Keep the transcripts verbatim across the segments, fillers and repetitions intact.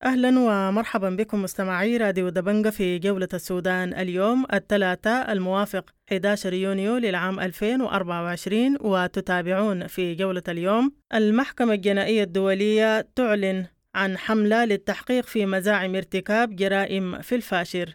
أهلا ومرحبا بكم مستمعي راديو دبنجة في جولة السودان اليوم الثلاثاء الموافق أحد عشر يونيو للعام ألفين وأربعة وعشرين، وتتابعون في جولة اليوم. المحكمة الجنائية الدولية تعلن عن حملة للتحقيق في مزاعم ارتكاب جرائم في الفاشر.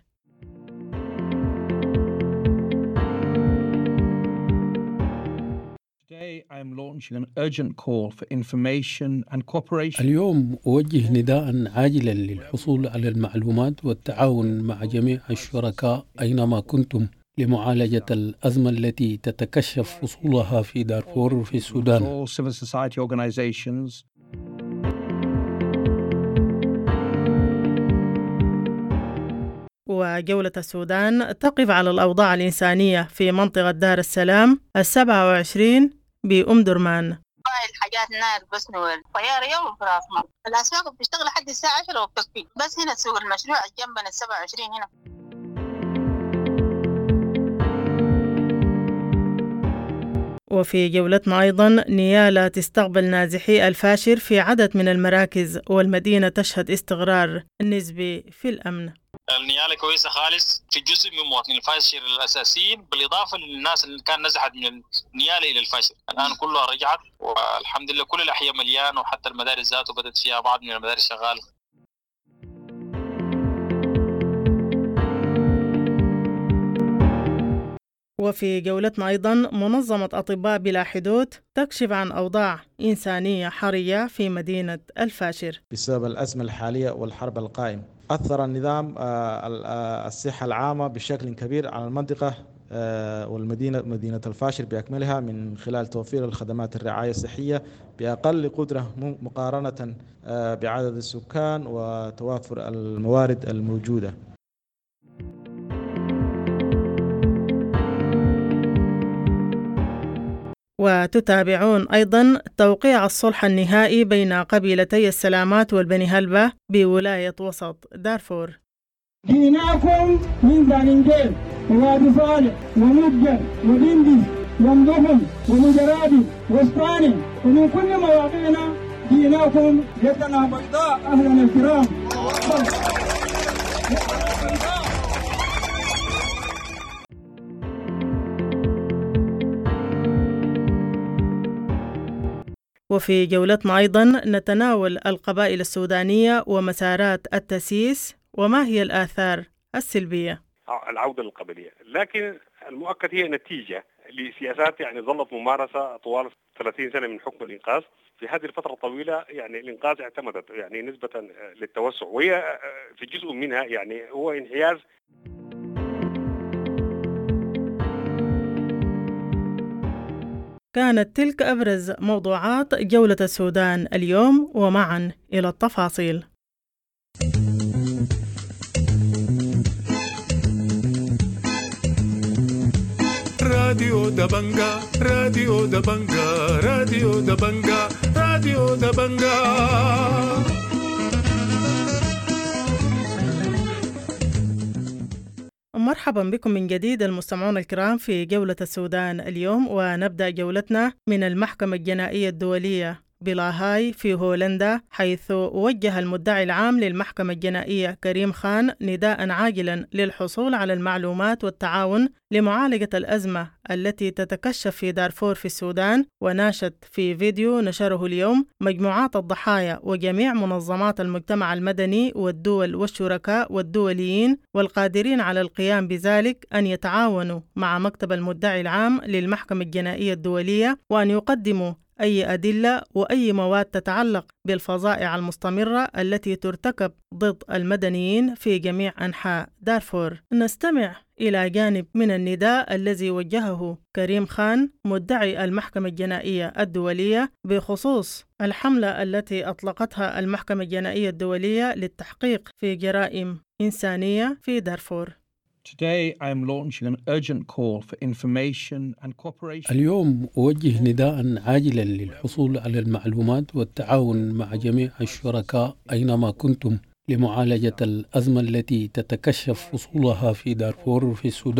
اليوم أوجه نداء عاجلا للحصول على المعلومات والتعاون مع جميع الشركاء أينما كنتم لمعالجة الأزمة التي تتكشف فصولها في دارفور في السودان. وجولة السودان تقف على الأوضاع الإنسانية في منطقة دار السلام السبعة وعشرين بأم درمان. الحاجات نار بس نور طيارة يوم في راسنا. الأسواق بتشتغل لحد الساعة عشرة وبتكفي، بس هنا سوق المشروع جنبنا السبعة وعشرين هنا. وفي جولتنا أيضا نيالة تستقبل نازحي الفاشر في عدد من المراكز، والمدينة تشهد استقرار نسبي في الأمن. النيالة كويسة خالص في جزء من مواطنين الفاشر الأساسيين، بالإضافة للناس اللي كان نزحت من النيالة إلى الفاشر. الآن كلها رجعت والحمد لله، كل الأحياء مليان، وحتى المدارس ذاته بدأت فيها بعض من المدارس شغالة. وفي جولتنا أيضا منظمة أطباء بلا حدود تكشف عن أوضاع إنسانية حرجة في مدينة الفاشر. بسبب الأزمة الحالية والحرب القائمة أثر النظام الصحة العامة بشكل كبير على المنطقة والمدينة مدينة الفاشر بأكملها، من خلال توفير الخدمات الرعاية الصحية بأقل قدرة مقارنة بعدد السكان وتوافر الموارد الموجودة. وتتابعون أيضا توقيع الصلح النهائي بين قبيلتي السلامات والبني هلبة بولاية وسط دارفور. جئناكم من دانجيل ووادي صالح ومجر ودندس ومدهم ومجرادي واسطاني ومن كل مواقعنا جئناكم يدنا بيضاء. أهلا الكرام. وفي جولتنا أيضا نتناول القبائل السودانية ومسارات التسييس وما هي الآثار السلبية. العودة للقبلية، لكن المؤكد هي نتيجة لسياسات يعني ظلت ممارسة طوال ثلاثين سنة من حكم الإنقاذ. في هذه الفترة الطويلة يعني الإنقاذ اعتمدت يعني نسبة للتوسع، وهي في جزء منها يعني هو انحياز. كانت تلك أبرز موضوعات جولة السودان اليوم، ومعا إلى التفاصيل. راديو دبنجة راديو دبنجة راديو دبنجة راديو دبنجة. مرحبا بكم من جديد المستمعون الكرام في جولة السودان اليوم، ونبدأ جولتنا من المحكمة الجنائية الدولية بلاهاي في هولندا، حيث وجه المدعي العام للمحكمة الجنائية كريم خان نداء عاجلا للحصول على المعلومات والتعاون لمعالجة الأزمة التي تتكشف في دارفور في السودان. وناشد في فيديو نشره اليوم مجموعات الضحايا وجميع منظمات المجتمع المدني والدول والشركاء والدوليين والقادرين على القيام بذلك أن يتعاونوا مع مكتب المدعي العام للمحكمة الجنائية الدولية، وأن يقدموا أي أدلة وأي مواد تتعلق بالفظائع المستمرة التي ترتكب ضد المدنيين في جميع أنحاء دارفور. نستمع إلى جانب من النداء الذي وجهه كريم خان مدعي المحكمة الجنائية الدولية بخصوص الحملة التي أطلقتها المحكمة الجنائية الدولية للتحقيق في جرائم إنسانية في دارفور. Today I am launching an urgent call for information and cooperation. اليوم أوجه نداء عاجلا للحصول على المعلومات والتعاون مع جميع الشركاء أينما كنتم لمعالجة الأزمة التي تتكشف فصولها في دارفور في السودان.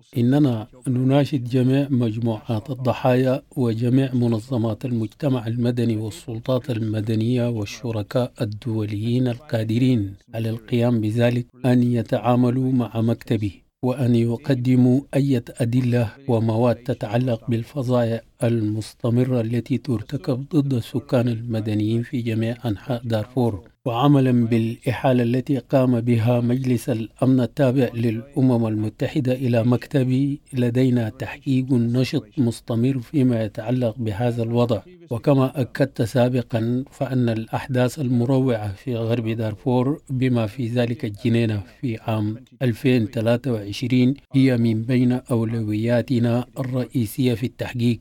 إننا نناشد جميع مجموعات الضحايا وجميع منظمات المجتمع المدني والسلطات المدنية والشركاء الدوليين القادرين على القيام بذلك أن يتعاملوا مع مكتبي وأن يقدموا أي أدلة ومواد تتعلق بالفظائع المستمرة التي ترتكب ضد السكان المدنيين في جميع أنحاء دارفور، وعملا بالإحالة التي قام بها مجلس الأمن التابع للأمم المتحدة إلى مكتبي. لدينا تحقيق نشط مستمر فيما يتعلق بهذا الوضع، وكما أكدت سابقا فأن الأحداث المروعة في غرب دارفور بما في ذلك الجنينة في عام ألفين وثلاثة وعشرين هي من بين أولوياتنا الرئيسية في التحقيق.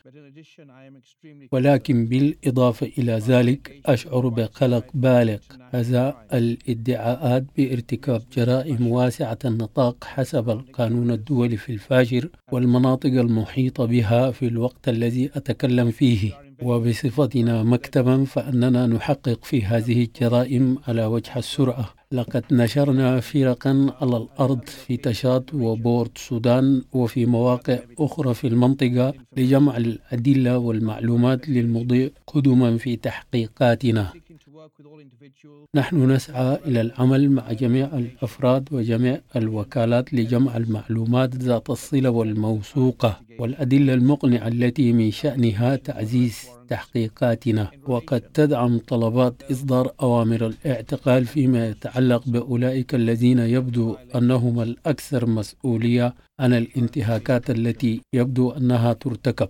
ولكن بالإضافة إلى ذلك أشعر بقلق بالغ هذا الادعاءات بارتكاب جرائم واسعة النطاق حسب القانون الدولي في الفاشر والمناطق المحيطة بها في الوقت الذي أتكلم فيه. وبصفتنا مكتبا فأننا نحقق في هذه الجرائم على وجه السرعة. لقد نشرنا فرقا على الأرض في تشاد وبورت سودان وفي مواقع أخرى في المنطقة لجمع الأدلة والمعلومات للمضي قدما في تحقيقاتنا. نحن نسعى إلى العمل مع جميع الأفراد وجميع الوكالات لجمع المعلومات ذات الصلة والموثوقة والأدلة المقنعة التي من شأنها تعزيز تحقيقاتنا، وقد تدعم طلبات إصدار أوامر الاعتقال فيما يتعلق بأولئك الذين يبدو أنهم الأكثر مسؤولية عن الانتهاكات التي يبدو أنها ترتكب.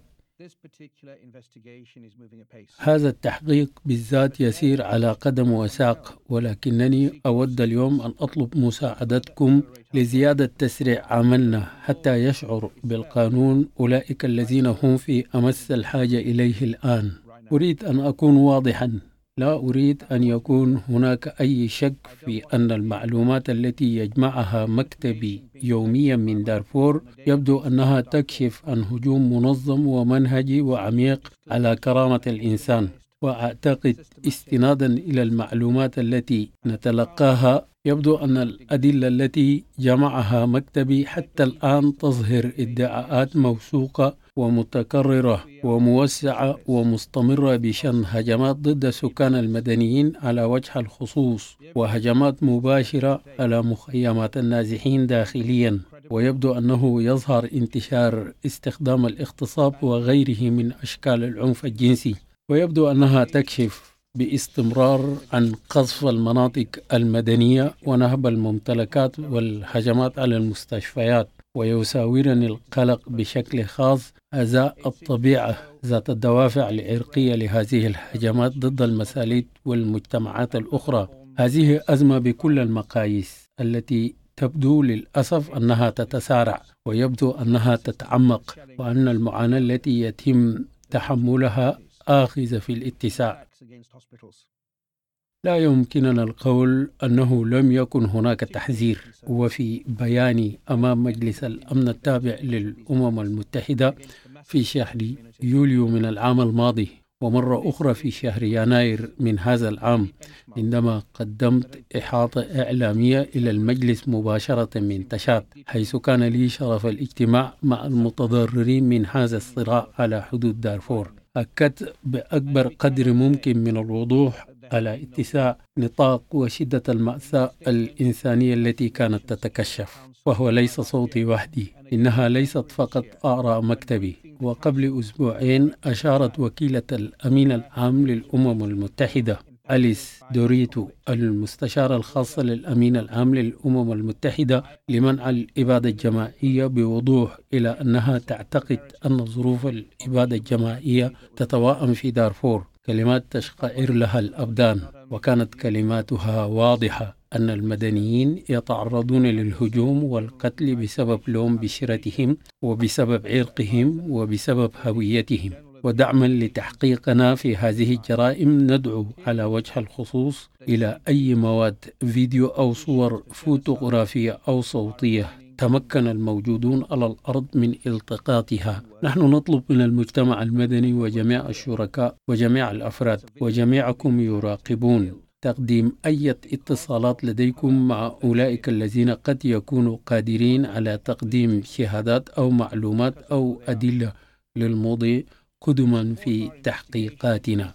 هذا التحقيق بالذات يسير على قدم وساق، ولكنني أود اليوم أن أطلب مساعدتكم لزيادة تسريع عملنا حتى يشعر بالقانون أولئك الذين هم في أمس الحاجة إليه الآن. أريد أن أكون واضحا، لا أريد أن يكون هناك أي شك في أن المعلومات التي يجمعها مكتبي يوميا من دارفور يبدو أنها تكشف عن هجوم منظم ومنهجي وعميق على كرامة الإنسان. وأعتقد استنادا إلى المعلومات التي نتلقاها يبدو أن الأدلة التي جمعها مكتبي حتى الآن تظهر ادعاءات موثوقة ومتكررة وموسعة ومستمرة بشأن هجمات ضد السكان المدنيين على وجه الخصوص، وهجمات مباشرة على مخيمات النازحين داخليا. ويبدو أنه يظهر انتشار استخدام الاغتصاب وغيره من أشكال العنف الجنسي، ويبدو أنها تكشف باستمرار عن قصف المناطق المدنية ونهب الممتلكات والهجمات على المستشفيات. ويساورني القلق بشكل خاص أزاء الطبيعة ذات الدوافع العرقية لهذه الهجمات ضد المساليت والمجتمعات الأخرى. هذه أزمة بكل المقاييس التي تبدو للأسف أنها تتسارع، ويبدو أنها تتعمق، وأن المعاناة التي يتم تحملها آخذة في الاتساع. لا يمكننا القول أنه لم يكن هناك تحذير. وفي بياني أمام مجلس الأمن التابع للأمم المتحدة في شهر يوليو من العام الماضي، ومرة أخرى في شهر يناير من هذا العام عندما قدمت إحاطة إعلامية إلى المجلس مباشرة من تشاد، حيث كان لي شرف الاجتماع مع المتضررين من هذا الصراع على حدود دارفور، أكدت بأكبر قدر ممكن من الوضوح على اتساع نطاق وشدة المأساة الإنسانية التي كانت تتكشف. وهو ليس صوتي وحدي، إنها ليست فقط آراء مكتبي. وقبل أسبوعين أشارت وكيلة الأمين العام للأمم المتحدة أليس دوريتو المستشارة الخاصة للأمين العام للأمم المتحدة لمنع الإبادة الجماعية بوضوح إلى أنها تعتقد أن ظروف الإبادة الجماعية تتوائم في دارفور، كلمات تشقعر لها الأبدان. وكانت كلماتها واضحة أن المدنيين يتعرضون للهجوم والقتل بسبب لون بشرتهم وبسبب عرقهم وبسبب هويتهم. ودعما لتحقيقنا في هذه الجرائم ندعو على وجه الخصوص إلى أي مواد فيديو أو صور فوتوغرافية أو صوتية تمكن الموجودون على الأرض من التقاطها. نحن نطلب من المجتمع المدني وجميع الشركاء وجميع الأفراد وجميعكم يراقبون تقديم أي اتصالات لديكم مع أولئك الذين قد يكونوا قادرين على تقديم شهادات أو معلومات أو أدلة للمضي قدما في تحقيقاتنا.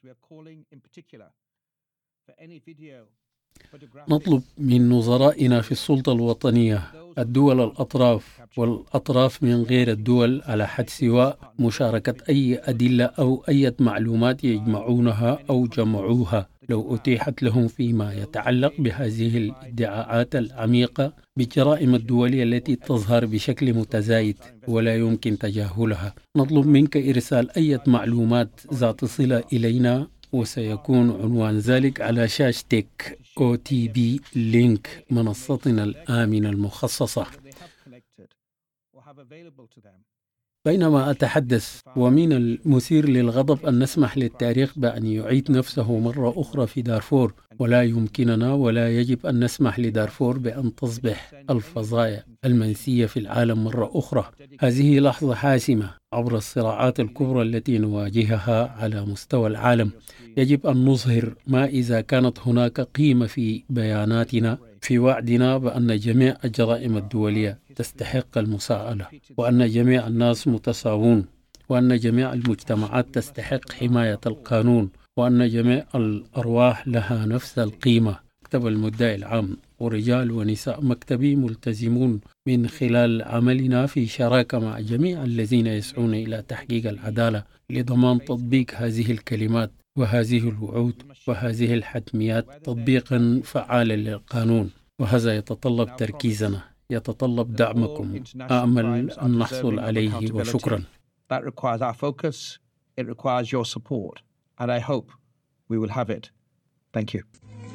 نطلب من نظرائنا في السلطة الوطنية الدول الأطراف والأطراف من غير الدول على حد سواء مشاركة أي أدلة أو أي معلومات يجمعونها أو جمعوها لو أتيحت لهم فيما يتعلق بهذه الادعاءات العميقة بالجرائم الدولية التي تظهر بشكل متزايد ولا يمكن تجاهلها. نطلب منك إرسال أي معلومات ذات صلة إلينا، وسيكون عنوان ذلك على شاشتك أو تي بي لينك منصتنا الآمنة المخصصة. بينما أتحدث ومن المثير للغضب أن نسمح للتاريخ بأن يعيد نفسه مرة أخرى في دارفور، ولا يمكننا ولا يجب أن نسمح لدارفور بأن تصبح الفظايا المنسية في العالم مرة أخرى. هذه لحظة حاسمة عبر الصراعات الكبرى التي نواجهها على مستوى العالم. يجب أن نظهر ما إذا كانت هناك قيمة في بياناتنا في وعدنا بأن جميع الجرائم الدولية تستحق المساءلة، وأن جميع الناس متساوون، وأن جميع المجتمعات تستحق حماية القانون، وأن جميع الأرواح لها نفس القيمة. مكتب المدعي العام ورجال ونساء مكتبي ملتزمون من خلال عملنا في شراكة مع جميع الذين يسعون إلى تحقيق العدالة لضمان تطبيق هذه الكلمات وهذه الوعود وهذه الحتميات تطبيقا فعالا للقانون. وهذا يتطلب تركيزنا، يتطلب دعمكم. أأمل أن نحصل عليه، وشكرا. That requires our focus. It requires your support. And I hope we will have it. Thank you.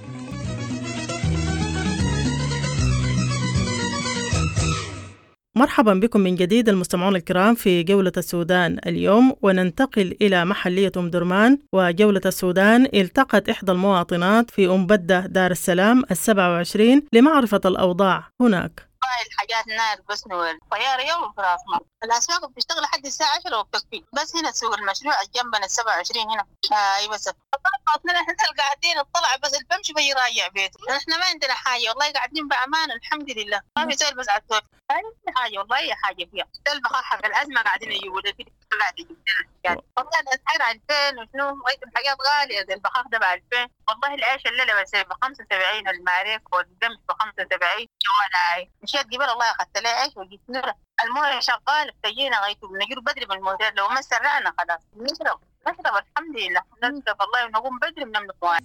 مرحبا بكم من جديد المستمعون الكرام في جولة السودان اليوم، وننتقل إلى محلية أم درمان. وجولة السودان التقت إحدى المواطنات في أم بدة دار السلام السبعة وعشرين لمعرفة الأوضاع هناك. الحاجات نار بس نور طيارة يوم في راس مال. الأسواق بتشتغل لحد الساعة عشرة وبتكفي، بس هنا سوق المشروع جنبنا السبعة وعشرين هنا. آه بس احنا قاعدين نطلع بس اللي بمشي بيجي راجع بيته. احنا ما عندنا حاجة والله، قاعدين بأمان الحمد لله. ما في سؤال بس على السؤال أي حاجة والله، أي حاجة فيها. البخار حق الأزمة قاعدين يجيبوا لنا في قاعد يجيب لنا والله الأسعار ألفين وشنو، وقت الحاجات غالية زي البخار ده بألفين. والله العيش الليلة بس بخمسة وسبعين، المعريك والقمح بخمسة وسبعين. جوالاي مشيت قبل الله أخذت لي عيش وجيت نورة. المويه شغال بتجينا غايته بنجيب بدري من الموتور، لو ما سرعنا خلاص نشرب نشرب الحمد لله نشرب والله ونقوم بدري من المطوان.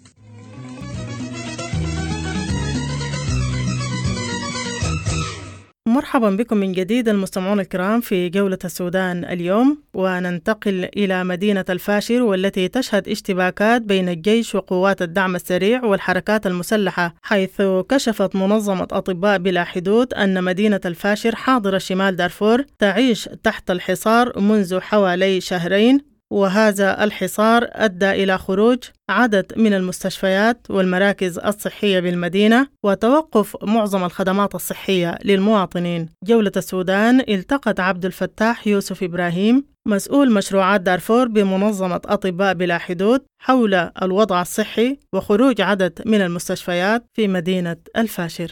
مرحبا بكم من جديد المستمعون الكرام في جولة السودان اليوم، وننتقل إلى مدينة الفاشر والتي تشهد اشتباكات بين الجيش وقوات الدعم السريع والحركات المسلحة، حيث كشفت منظمة أطباء بلا حدود أن مدينة الفاشر حاضرة شمال دارفور تعيش تحت الحصار منذ حوالي شهرين، وهذا الحصار أدى إلى خروج عدد من المستشفيات والمراكز الصحية بالمدينة وتوقف معظم الخدمات الصحية للمواطنين. جولة السودان التقت عبد الفتاح يوسف إبراهيم مسؤول مشروعات دارفور بمنظمة أطباء بلا حدود حول الوضع الصحي وخروج عدد من المستشفيات في مدينة الفاشر.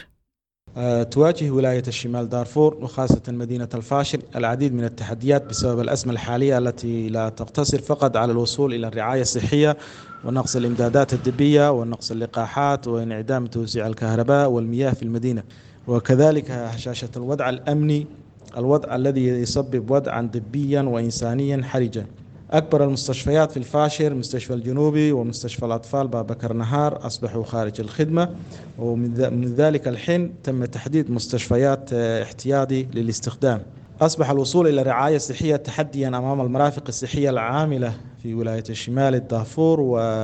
تواجه ولاية الشمال دارفور وخاصة مدينة الفاشر العديد من التحديات بسبب الأزمة الحالية التي لا تقتصر فقط على الوصول إلى الرعاية الصحية ونقص الإمدادات الطبية ونقص اللقاحات وانعدام توزيع الكهرباء والمياه في المدينة، وكذلك هشاشة الوضع الأمني، الوضع الذي يسبب وضعا طبيا وإنسانيا حرجا. أكبر المستشفيات في الفاشر مستشفى الجنوبي ومستشفى الأطفال بابكر نهار أصبحوا خارج الخدمة، ومن ذلك الحين تم تحديد مستشفيات احتياطي للاستخدام. أصبح الوصول إلى رعاية صحية تحديا أمام المرافق الصحية العاملة في ولاية الشمال الدارفور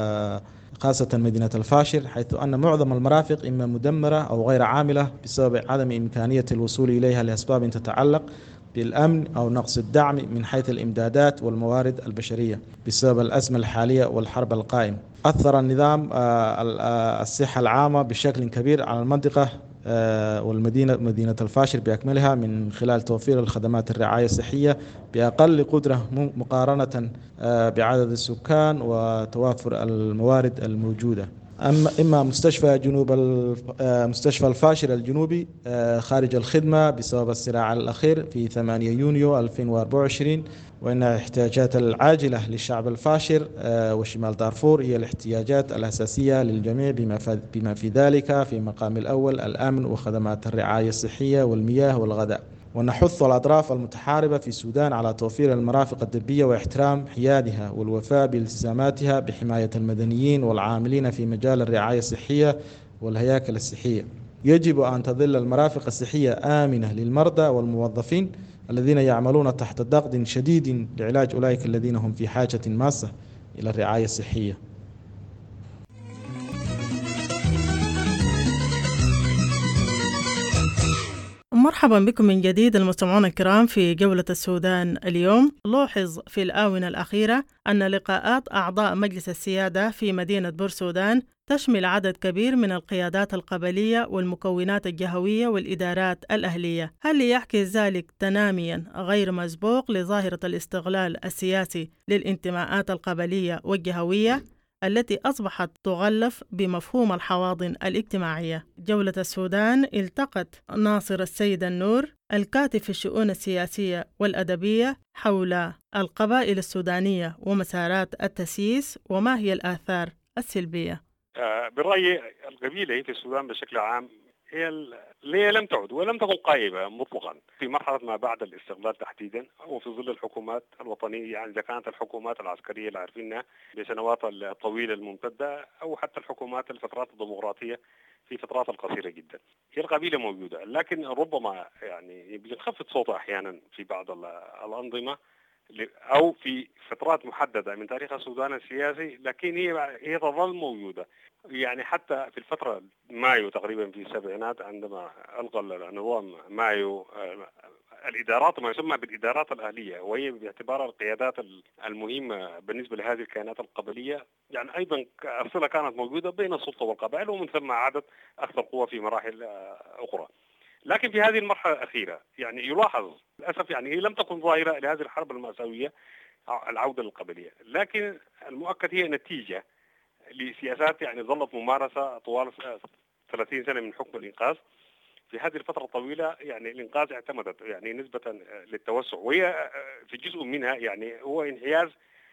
وخاصة مدينة الفاشر، حيث أن معظم المرافق إما مدمرة أو غير عاملة بسبب عدم إمكانية الوصول إليها لأسباب تتعلق بالأمن أو نقص الدعم من حيث الإمدادات والموارد البشرية بسبب الأزمة الحالية والحرب القائمة. أثر النظام الصحة العامة بشكل كبير على المنطقة والمدينة مدينة الفاشر بأكملها من خلال توفير الخدمات الرعاية الصحية بأقل قدرة مقارنة بعدد السكان وتوافر الموارد الموجودة. أما إما مستشفى جنوب مستشفى الفاشر الجنوبي خارج الخدمة بسبب الصراع الأخير في ثمانية يونيو ألفين وأربعة وعشرين، وإن الاحتياجات العاجلة للشعب الفاشر وشمال دارفور هي الاحتياجات الأساسية للجميع، بما في ذلك في مقام الأول الأمن وخدمات الرعاية الصحية والمياه والغذاء. ونحث الأطراف المتحاربة في السودان على توفير المرافق الطبية واحترام حيادها والوفاء بالتزاماتها بحماية المدنيين والعاملين في مجال الرعاية الصحية والهياكل الصحية. يجب أن تظل المرافق الصحية آمنة للمرضى والموظفين الذين يعملون تحت ضغط شديد لعلاج أولئك الذين هم في حاجة ماسة إلى الرعاية الصحية. مرحبا بكم من جديد المستمعون الكرام في جولة السودان اليوم. لوحظ في الآونة الأخيرة أن لقاءات أعضاء مجلس السيادة في مدينة بورسودان تشمل عدد كبير من القيادات القبلية والمكونات الجهوية والإدارات الأهلية، هل يحكي ذلك تناميا غير مسبوق لظاهرة الاستغلال السياسي للانتماءات القبلية والجهوية التي أصبحت تغلف بمفهوم الحواضن الاجتماعية؟ جولة السودان التقت ناصر السيد النور الكاتب في الشؤون السياسية والأدبية حول القبائل السودانية ومسارات التسييس وما هي الآثار السلبية. آه برأيي القبيلة في السودان بشكل عام هي اللي لم تعد ولم تكن قائمة مطلقا في مرحلة ما بعد الاستقلال تحديدا، وفي ظل الحكومات الوطنية، يعني إذا كانت الحكومات العسكرية اللي عارفينها بسنوات الطويلة الممتدة أو حتى الحكومات الفترات الديمقراطية في فترات القصيرة جدا. هي القبيلة موجودة، لكن ربما يعني بينخفض صوتها أحيانا في بعض الأنظمة أو في فترات محددة من تاريخ السودان السياسي، لكن هي هي تظل موجودة. يعني حتى في الفترة مايو تقريبا في السبعينات عندما ألغى النظام مايو الإدارات ما يسمى بالإدارات الأهلية، وهي باعتبارها القيادات المهمة بالنسبة لهذه الكيانات القبلية، يعني أيضا الصلة كانت موجودة بين السلطة والقبائل، ومن ثم عادت أكثر قوة في مراحل أخرى. لكن في هذه المرحلة الأخيرة يعني يلاحظ للأسف يعني هي لم تكن ظاهرة لهذه الحرب المأساوية العودة للقبلية، لكن المؤكد هي نتيجة لسياسات يعني ظلت ممارسة طوال ثلاثين سنة من حكم الإنقاذ. في هذه الفترة الطويلة يعني الإنقاذ اعتمدت يعني نسبة للتوسع، وهي في جزء منها يعني هو انحياز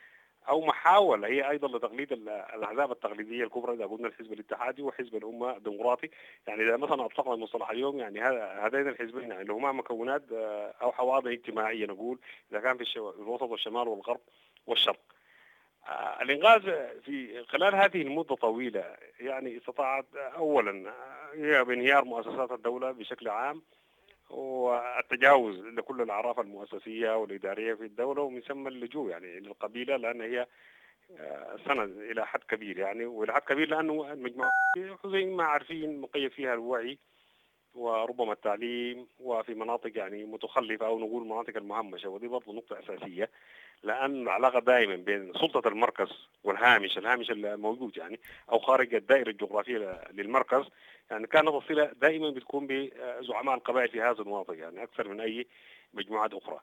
أو محاولة هي أيضا لتقليد الأحزاب التقليدية الكبرى، إذا قلنا الحزب الاتحادي وحزب الأمة الديمقراطي. يعني إذا مثلا أطلقنا المصطلح اليوم يعني هذين الحزبين يعني هما مكونات أو حواضن اجتماعية نقول، إذا كان في الوسط والشمال والغرب والشرق. آه الإنقاذ في خلال هذه المدة طويلة يعني استطاعت أولا هي بانهيار مؤسسات الدولة بشكل عام والتجاوز لكل الأعراف المؤسسية والإدارية في الدولة، ومن ثم اللجوء يعني للقبيلة، لأن هي آه سند إلى حد كبير يعني وإلى حد كبير لأنه المجموعة زي ما عارفين مقيد فيها الوعي وربما التعليم، وفي مناطق يعني متخلفة أو نقول مناطق المهمشة، ودي برضه نقطة أساسية، لأن العلاقة دائما بين سلطة المركز والهامش الهامش الموجود يعني أو خارج الدائرة الجغرافية للمركز، يعني كانت الصلة دائما بتكون بزعماء القبائل في هذا المناطق يعني أكثر من أي مجموعات أخرى.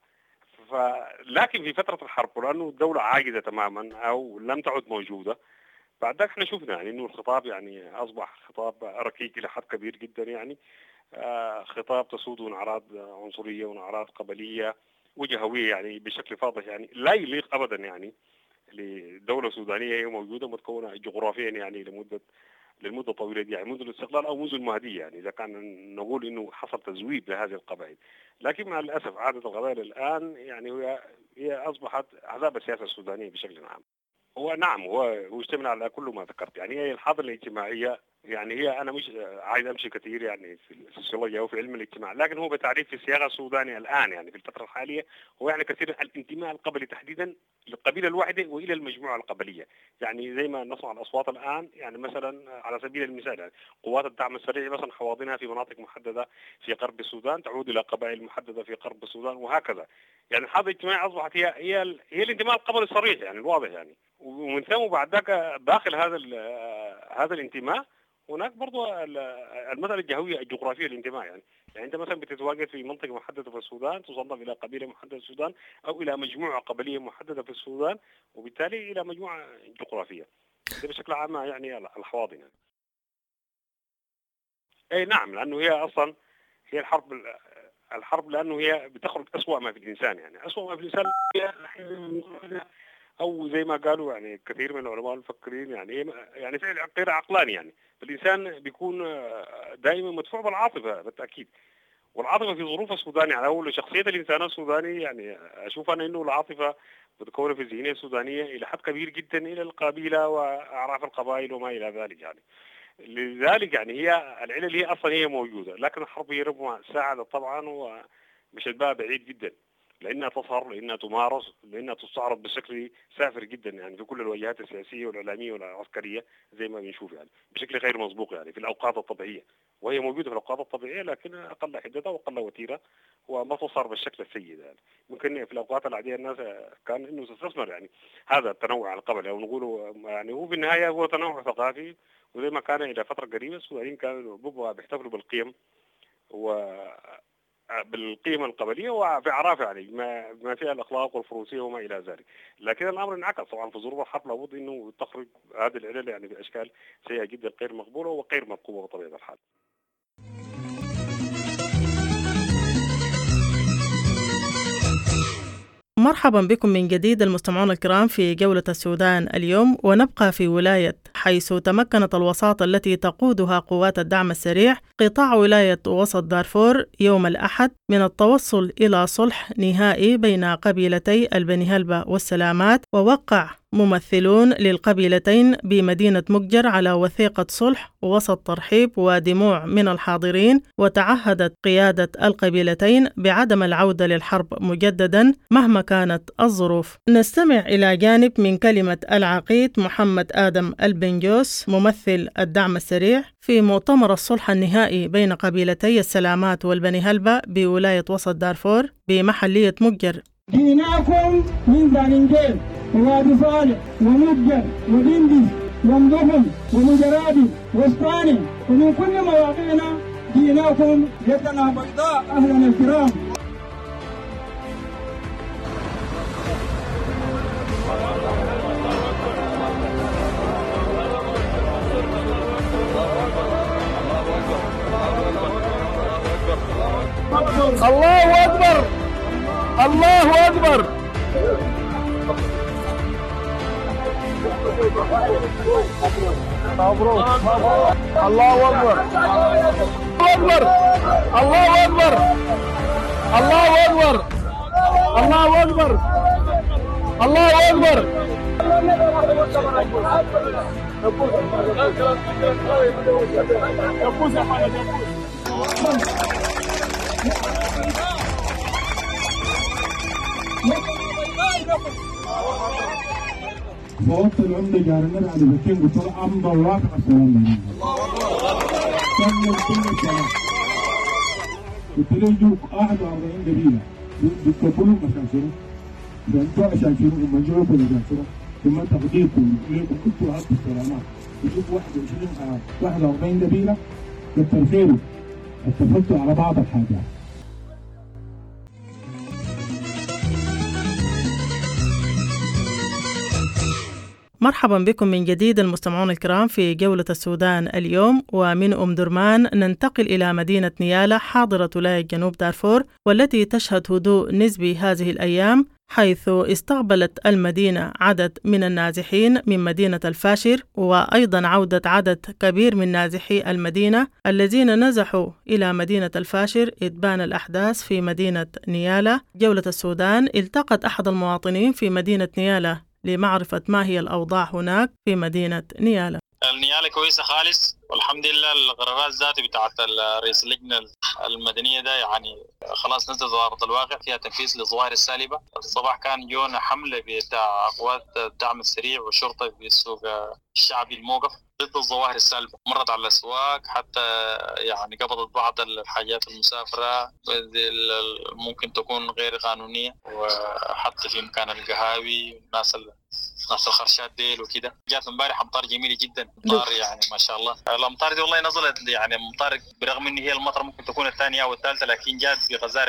لكن في فترة الحرب لأنه الدولة عاجزة تماما أو لم تعد موجودة، بعد ذلك احنا شفنا يعني إنه الخطاب يعني أصبح خطاب ركيك إلى حد كبير جدا، يعني آه خطاب تسود أعراض عنصرية وأعراض قبلية وجهوية يعني بشكل واضح، يعني لا يليق أبدا يعني لدولة سودانية هي موجودة متكونة جغرافيا يعني لمدة للمدة طويلة دي، يعني منذ الاستقلال أو منذ المهدية، يعني إذا كان نقول إنه حصل تزويد لهذه القبائل. لكن مع الأسف عادة القبائل الآن يعني هي هي أصبحت أحزاب السياسة السودانية بشكل عام. هو نعم هو هو يشتمل على كل ما ذكرت، يعني هي الحاضنة الاجتماعية، يعني هي أنا مش عايز أمشي كثير يعني في السوسيولوجيا أو في علم الاجتماع، لكن هو بتعريف في السياق السوداني الآن يعني في الفترة الحالية هو يعني كثير الانتماء القبلي تحديدا للقبيلة الواحدة وإلى المجموعة القبلية، يعني زي ما نسمع الأصوات الآن، يعني مثلا على سبيل المثال يعني قوات الدعم السريع مثلا حواضنها في مناطق محددة في غرب السودان تعود إلى قبائل محددة في غرب السودان وهكذا. يعني الحاضنة الاجتماعية أصبحت هي هي هي الانتماء القبلي الصريح يعني الواضح يعني، ومن ثم بعد ذاك داخل هذا هذا الانتماء هناك برضو المسألة الجهوية الجغرافية الانتماء، يعني يعني أنت مثلا بتتواجد في منطقة محددة في السودان تصنف إلى قبيلة محددة في السودان أو إلى مجموعة قبلية محددة في السودان، وبالتالي إلى مجموعة جغرافية. ده بشكل عام يعني الحواضن يعني. اي نعم، لانه هي اصلا هي الحرب الحرب لانه هي بتخرج اسوأ ما في الانسان، يعني اسوأ ما في الانسان هي او زي ما قالوا يعني كثير من العلماء المفكرين يعني يعني فعل غير عقلاني، يعني الانسان بيكون دائما مدفوع بالعاطفه بالتاكيد، والعاطفه في ظروف السودان يعني اول شخصيه الانسان السوداني يعني اشوف انا انه العاطفه متكونه في الذهنيه السودانيه الى حد كبير جدا الى القبيله واعراف القبائل وما الى ذلك يعني. لذلك يعني هي العلل هي اصلا هي موجوده، لكن الحرب هي ربما ساعدت طبعا ومشت بها بعيد جدا لانها تظهر، لانها تمارس، لانها تستعرض بشكل سافر جدا يعني في كل الوجهات السياسيه والاعلاميه والعسكريه زي ما بنشوف يعني بشكل غير مسبوق يعني في الاوقات الطبيعيه، وهي موجوده في الاوقات الطبيعيه لكن اقل حدتها واقل وتيره وما تظهر بالشكل السيء يعني. ممكن في الاوقات العاديه الناس كان انه تستثمر يعني هذا التنوع القبلي او نقوله يعني هو في النهايه هو تنوع ثقافي، وزي ما كان الى فتره قريبه السودانيين كانوا بيبقوا بيحتفلوا بالقيم و بالقيم القبليه وفي اعراف يعني ما ما فيها الاخلاق والفروسيه وما الى ذلك، لكن الامر انعكس طبعا في ظروف الحرب لابد انه تخرج هذه العلل يعني باشكال سيئه جدا غير مقبوله وغير مرقوبه بطبيعه الحال. مرحبا بكم من جديد المستمعون الكرام في جولة السودان اليوم، ونبقى في ولاية حيث تمكنت الوساطة التي تقودها قوات الدعم السريع قطاع ولاية وسط دارفور يوم الأحد من التوصل إلى صلح نهائي بين قبيلتي البني هلبة والسلامات، ووقع ممثلون للقبيلتين بمدينة مقجر على وثيقة صلح وسط ترحيب ودموع من الحاضرين، وتعهدت قيادة القبيلتين بعدم العودة للحرب مجددا مهما كانت الظروف. نستمع إلى جانب من كلمة العقيد محمد آدم البنجوس ممثل الدعم السريع في مؤتمر الصلح النهائي بين قبيلتي السلامات والبني هلبة بولاية وسط دارفور بمحلية مقجر. جئناكم من زاننجيل ووادي صالح ومقجر ودندس ومدهم ومجرادي واسطاني ومن كل مواقعنا جئناكم يدنا بيضاء أهلنا الكرام. الله أكبر الله أكبر. مبروك الله أكبر أكبر الله أكبر الله أكبر الله أكبر الله أكبر. فوقت العمدة جارنا على بكين قلت له أمضى واقع السلام عليكم. كمل كل السلام. قلت له يجوك واحد وأربعين قبيلة بتقبلوا عشان شنو؟ بأنتوا عشان شنو؟ هم جوكوا عشان شنو؟ ثم تقديركم ليكم كنتوا هاتوا السلامات. يجوك واحد وعشرين واحد وأربعين قبيلة كتر خيره اتفقتوا على بعض الحاجات. مرحبا بكم من جديد المستمعون الكرام في جولة السودان اليوم، ومن أم درمان ننتقل إلى مدينة نيالة حاضرة ولاية جنوب دارفور، والتي تشهد هدوء نسبي هذه الأيام، حيث استقبلت المدينة عدد من النازحين من مدينة الفاشر، وأيضا عودة عدد كبير من نازحي المدينة الذين نزحوا إلى مدينة الفاشر إتبان الأحداث في مدينة نيالة. جولة السودان التقت أحد المواطنين في مدينة نيالة لمعرفة ما هي الأوضاع هناك في مدينة نيالة. النيالة كويسة خالص والحمد لله. القرارات ذاتي بتاعت رئيس اللجنة المدنية ده يعني خلاص نزلت على أرض الواقع فيها تنفيذ للظواهر السالبة. الصباح كان جونا حملة بتاع قوات الدعم السريع والشرطة في السوق الشعبي الموقف ضد الظواهر السالبة، مرت على الأسواق حتى يعني قبضت بعض الحاجات المسافرة ممكن تكون غير قانونية، وحتى في مكان القهاوي الناس ناس الخرشات ديل وكده. جات امبارح امطار جميله جدا، امطار يعني ما شاء الله. الامطار دي والله نزلت يعني امطار برغم ان هي المطر ممكن تكون الثانيه او الثالثه، لكن جات بغزاره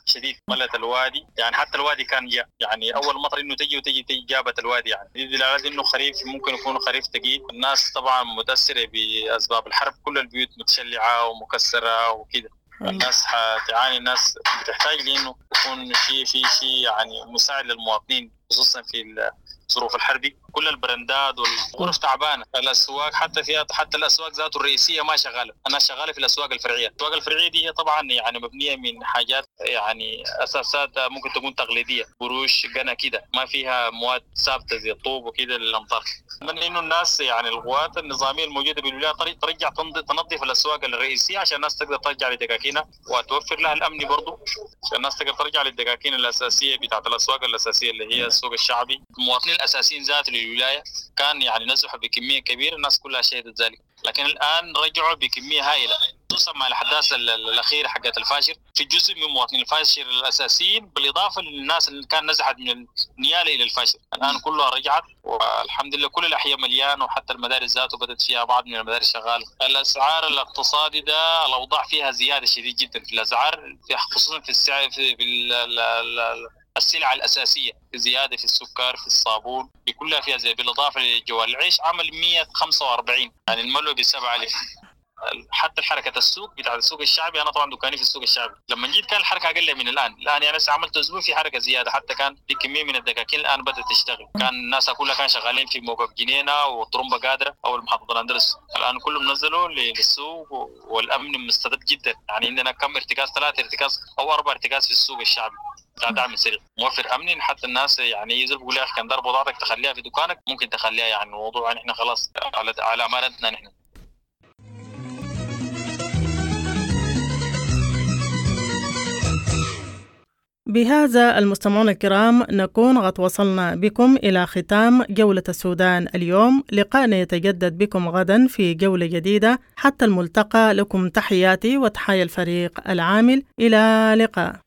شديد ملت الوادي، يعني حتى الوادي كان جاء يعني أول مطر إنه تجي وتجي تجي جابت الوادي، يعني دي دلالة إنه خريف ممكن يكون خريف ثقيل. الناس طبعا متأثرة بأسباب الحرب، كل البيوت متشلعة ومكسرة وكده، الناس حتعاني، الناس بتحتاج لأنه يكون في في في يعني مساعد للمواطنين خصوصا في ظروف الحرب. كل البراندات والغرف تعبانه، الاسواق حتى فيها حتى الاسواق ذاته الرئيسيه ما شغاله، انا شغاله في الاسواق الفرعيه. الاسواق الفرعيه دي طبعا يعني مبنيه من حاجات يعني اساسات ممكن تكون تقليديه، قروش قنا كده، ما فيها مواد ثابته زي الطوب وكده للامطار. من انه الناس يعني القوات النظاميه الموجوده بالولايه ترجع تنظف الاسواق الرئيسيه عشان الناس تقدر ترجع لدكاكينها وتوفر لها الامن برضه، عشان الناس تقدر ترجع للدكاكين الاساسيه بتاعت الاسواق الاساسيه اللي هي السوق الشعبي. المواطنين الاساسيين ذات الولايه كان يعني نزحوا بكميه كبيره، الناس كلها شهدت ذلك، لكن الان رجعوا بكميه هائله خصوصا مع الاحداث الاخيره حقت الفاشر في جزء من مواطنين الفاشر الاساسيين، بالاضافه للناس اللي كان نزحت من النياله الى الفاشر. الان كلها رجعت والحمد لله، كل الاحياء مليان وحتى المدارس ذاته بدات فيها بعض من المدارس شغاله. الاسعار الاقتصادي ده الاوضاع فيها زياده شديد جدا في الاسعار، خصوصا في السعر في, في السلع الأساسية، في زيادة في السكر في الصابون كلها فيها زي، بالإضافة للجوال. العيش عمل مية وخمسة وأربعين يعني الملو بسبعة ألف. حتى حركة السوق بتاع السوق الشعبي، أنا طبعا دكاني في السوق الشعبي، لما جيت كان الحركة أقل من الآن. الآن يعني عملت أسبوع في حركة زيادة، حتى كان في كمية من الدكاكين الآن بدأت تشتغل. كان الناس كلها كان شغالين في موقف جنينة وطرمبة قادرة أو المحطة الأندلس، الآن كلهم نزلوا للسوق والأمن مستدد جدا. يعني عندنا كم ارتكاز، ثلاثة ارتكاز أو أربع ارتكاز في السوق الشعبي بتاع دعم سريع موفر امني. حتى الناس يعني يزل بيقول يا اخي كان ضرب بضاعتك تخليها في دكانك، ممكن تخليها، يعني الموضوع يعني احنا خلاص على على امانتنا نحن. بهذا المستمعون الكرام نكون قد وصلنا بكم إلى ختام جولة السودان اليوم. لقاءنا يتجدد بكم غدا في جولة جديدة. حتى الملتقى، لكم تحياتي وتحيا الفريق العامل. إلى لقاء.